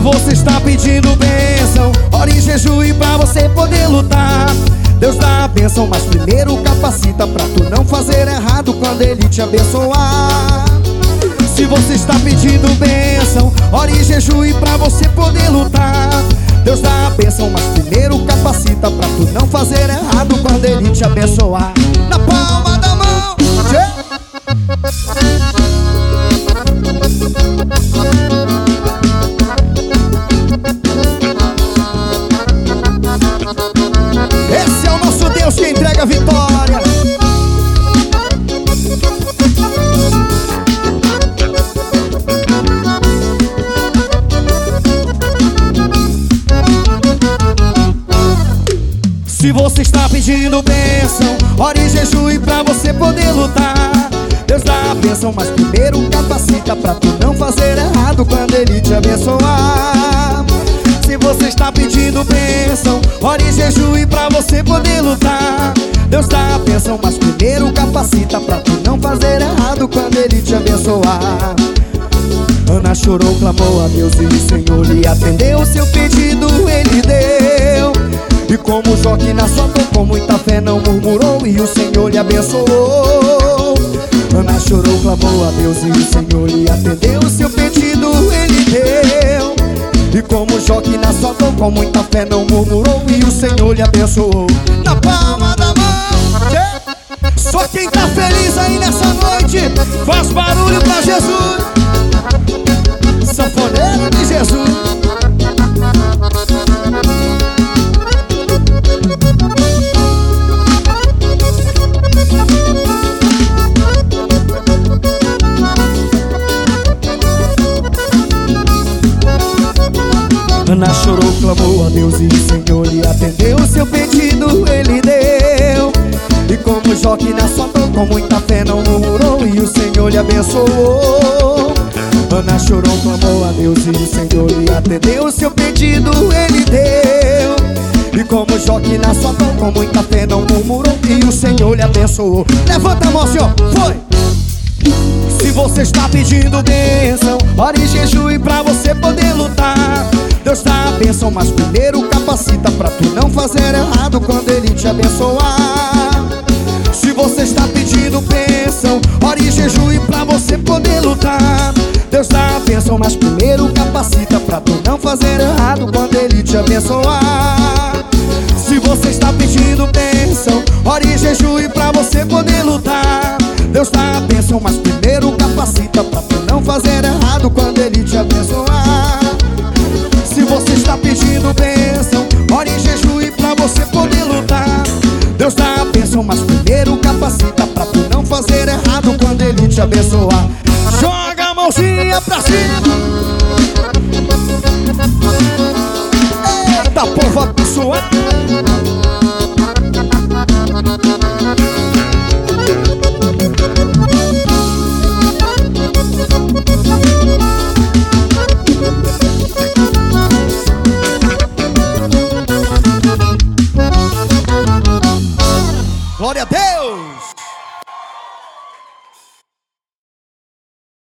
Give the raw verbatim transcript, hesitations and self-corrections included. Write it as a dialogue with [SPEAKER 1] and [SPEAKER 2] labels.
[SPEAKER 1] você está pedindo bênção, ore em jejum pra você poder lutar. Deus dá a bênção, mas primeiro capacita pra tu não fazer errado quando Ele te abençoar. Se você está pedindo bênção, ore em jejum pra você poder lutar. Deus dá a bênção, mas primeiro capacita pra tu não fazer errado quando Ele te abençoar. Na palma da mão, esse é o nosso Deus que entrega a vitória. Se você está pedindo bênção, ore em jejum pra você poder lutar. Deus dá a bênção, mas primeiro capacita pra tu não fazer errado quando Ele te abençoar. Se você está pedindo bênção, ore em jejum pra você poder lutar. Deus dá a bênção, mas primeiro capacita pra tu não fazer errado quando Ele te abençoar. Ana chorou, clamou a Deus e o Senhor lhe atendeu. O seu pedido Ele deu. E como Jó que na sua dor com muita fé não murmurou, e o Senhor lhe abençoou. Ana chorou, clamou a Deus e o Senhor lhe atendeu. O seu pedido Ele deu. E como Jó que na sua dor com muita fé não murmurou, e o Senhor lhe abençoou. Na palma da mão, yeah. Só quem tá feliz aí nessa noite faz barulho pra Jesus. Sanfoneiro de Jesus. Ana chorou, clamou a Deus e o Senhor lhe atendeu. O seu pedido Ele deu. E como Jó que na sua dor com muita fé não murmurou, e o Senhor lhe abençoou. Ana chorou, clamou a Deus e o Senhor lhe atendeu. O seu pedido Ele deu. E como Jó que na sua dor com muita fé não murmurou, e o Senhor lhe abençoou. Levanta a mão, Senhor, foi! Se você está pedindo bênção, ore em jejum pra você poder lutar. Deus dá a bênção, mas primeiro capacita pra tu não fazer errado quando Ele te abençoar. Se você está pedindo bênção, ore em jejum pra você poder lutar. Deus dá a bênção, mas primeiro capacita pra tu não fazer errado quando Ele te abençoar. Se você está pedindo bênção, ore em jejum pra você poder lutar. Deus dá a bênção, mas primeiro capacita pra tu não fazer errado quando Ele te abençoar. Se você está pedindo bênção, ore em jejum pra você poder lutar. Deus dá a bênção, mas primeiro capacita pra tu não fazer errado quando Ele te abençoar.